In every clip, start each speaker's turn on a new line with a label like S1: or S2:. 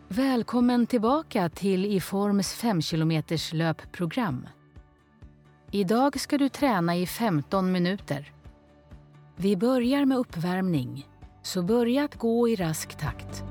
S1: Välkommen tillbaka till Iforms 5 kilometers löpprogram. Idag ska du träna i 15 minuter. Vi börjar med uppvärmning, så börja att gå i rask takt.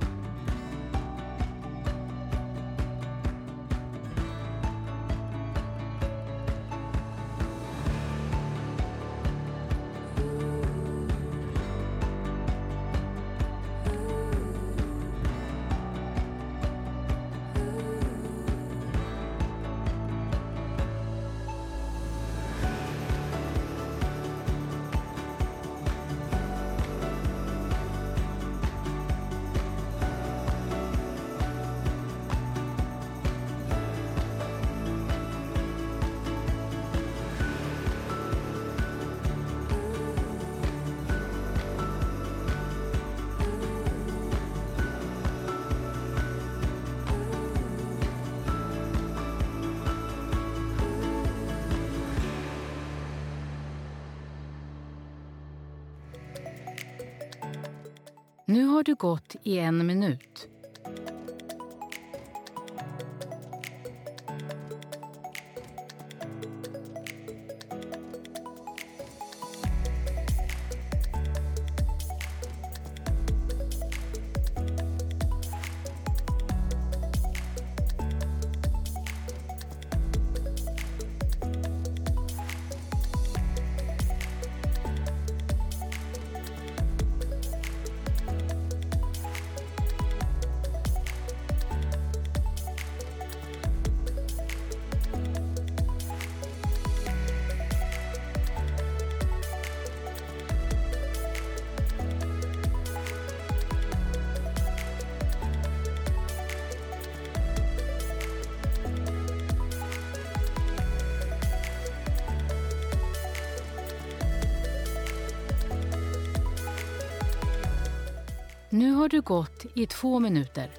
S1: Nu har du gått i 1 minut. Nu har du gått i 2 minuter.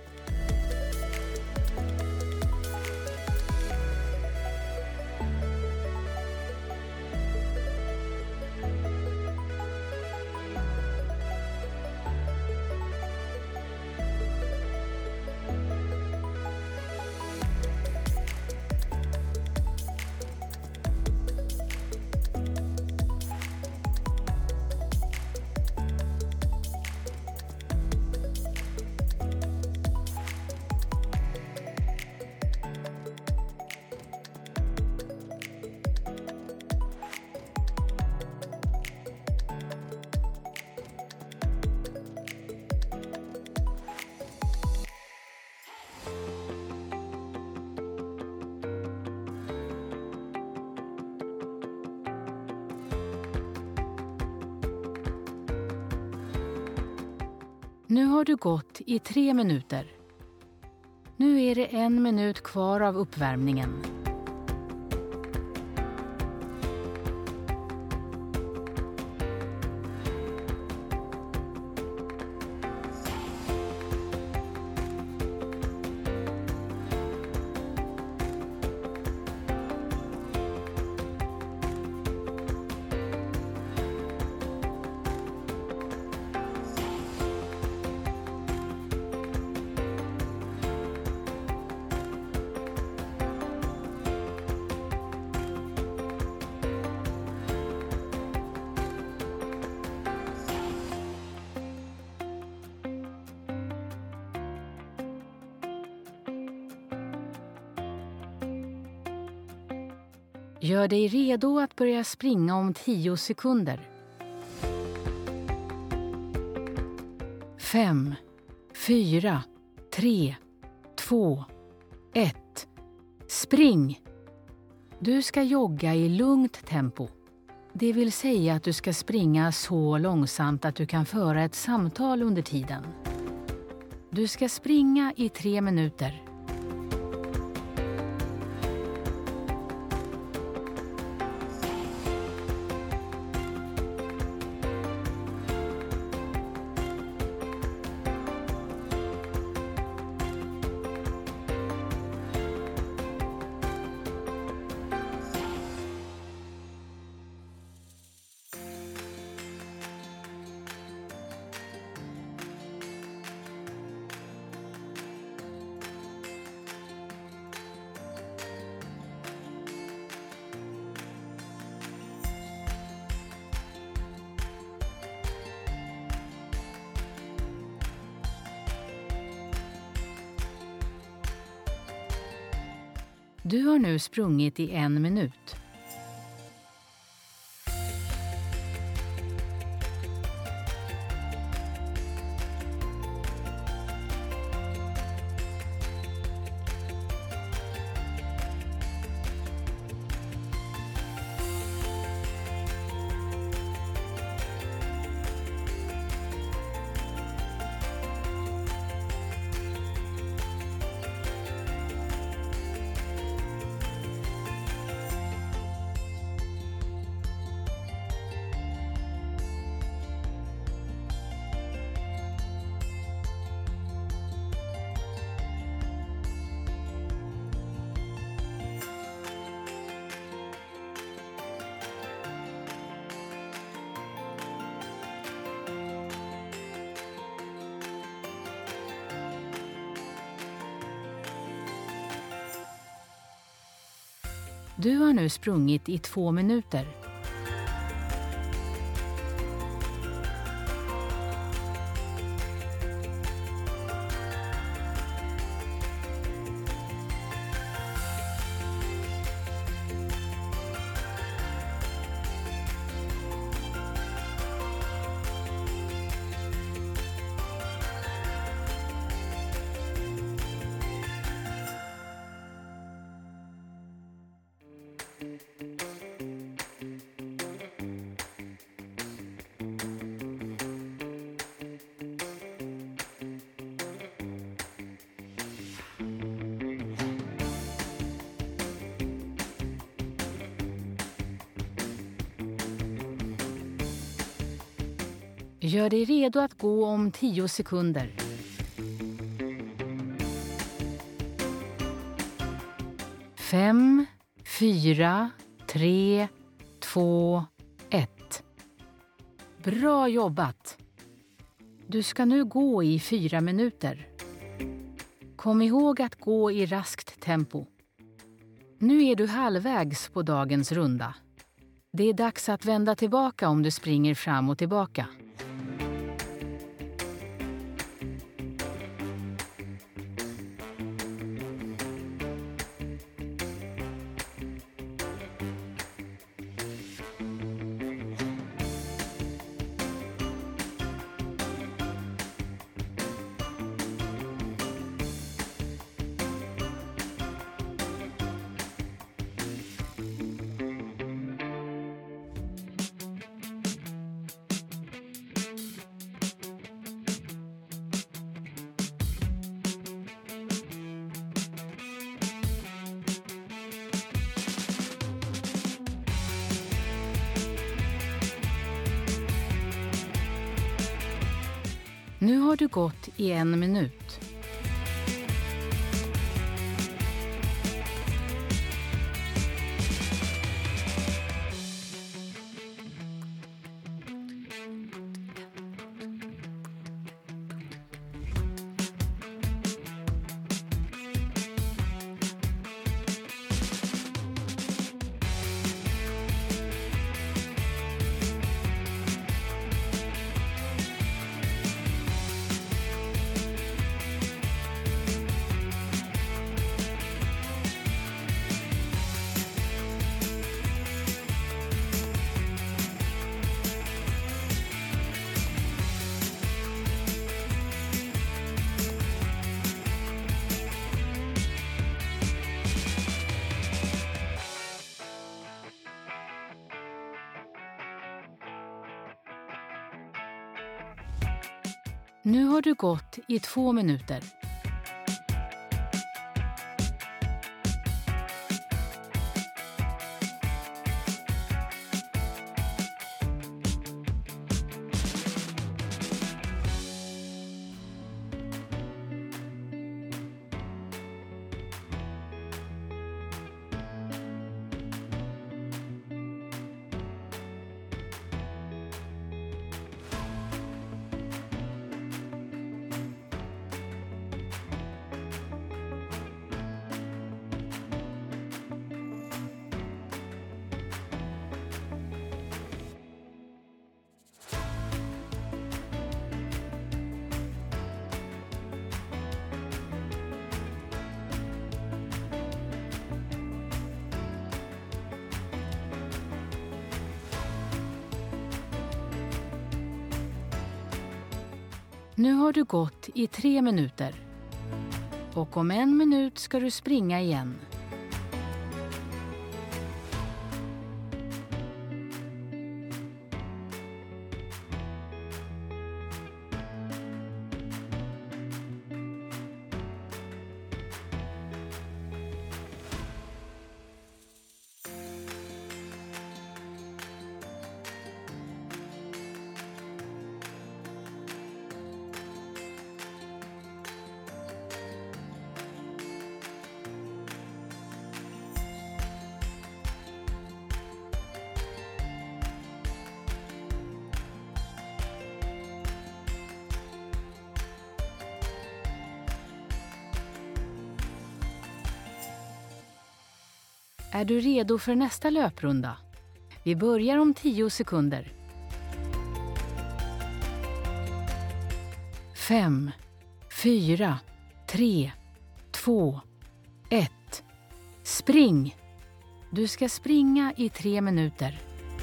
S1: Nu har du gått i 3 minuter. Nu är det 1 minut kvar av uppvärmningen. Gör dig redo att börja springa om 10 sekunder. 5, 4, 3, 2, 1. Spring! Du ska jogga i lugnt tempo. Det vill säga att du ska springa så långsamt att du kan föra ett samtal under tiden. Du ska springa i 3 minuter. Du har nu sprungit i 1 minut. Du har nu sprungit i 2 minuter. Gör dig redo att gå om 10 sekunder. 5, 4, 3, 2, 1. Bra jobbat! Du ska nu gå i 4 minuter. Kom ihåg att gå i raskt tempo. Nu är du halvvägs på dagens runda. Det är dags att vända tillbaka om du springer fram och tillbaka. Nu har du gått i 1 minut. Nu har du gått i 2 minuter. Nu har du gått i 3 minuter. Och om 1 minut ska du springa igen. Är du redo för nästa löprunda? Vi börjar om 10 sekunder. 5, 4, 3, 2, 1. Spring! Du ska springa i 3 minuter.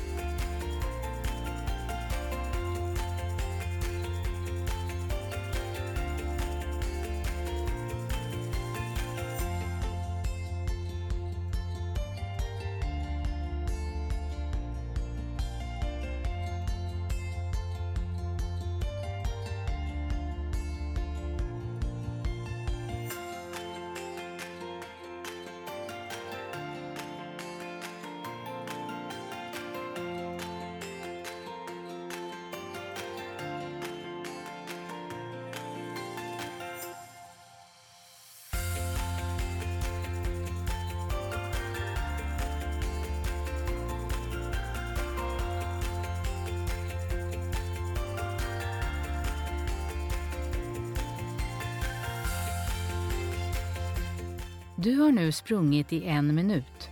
S1: Du har nu sprungit i 1 minut.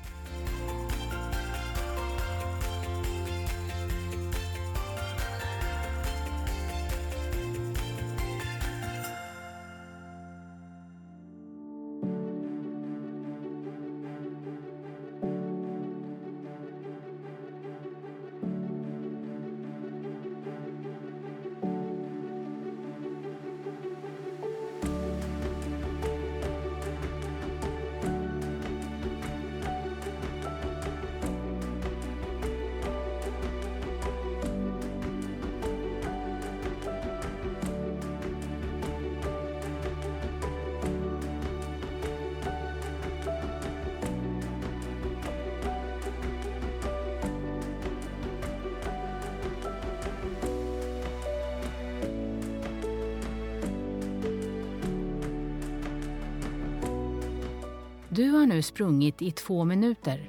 S1: Du har nu sprungit i 2 minuter.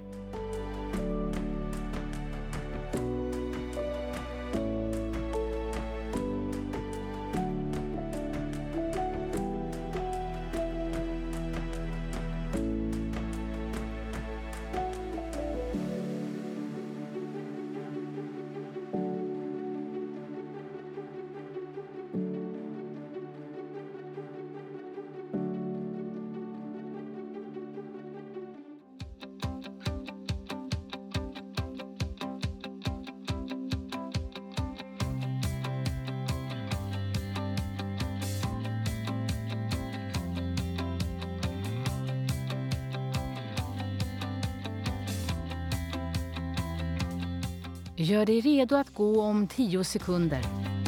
S1: Gör dig redo att gå om 10 sekunder.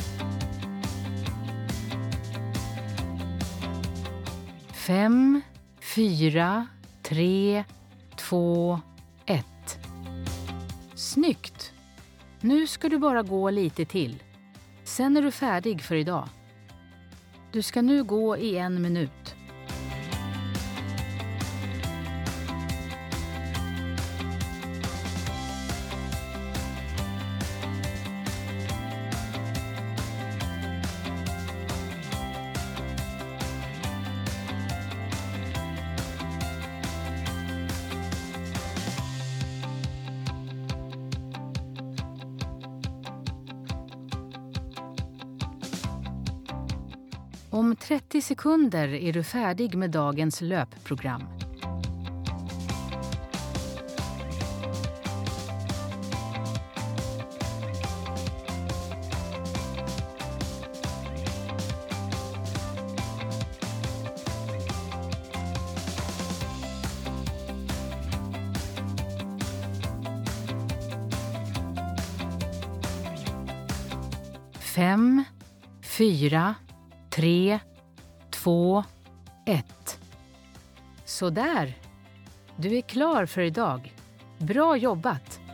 S1: 5, 4, 3, 2, 1. Snyggt! Nu ska du bara gå lite till. Sen är du färdig för idag. Du ska nu gå i 1 minut. Om 30 sekunder är du färdig med dagens löpprogram. 5, 4, 3, 2, 1. Så där. Du är klar för idag. Bra jobbat!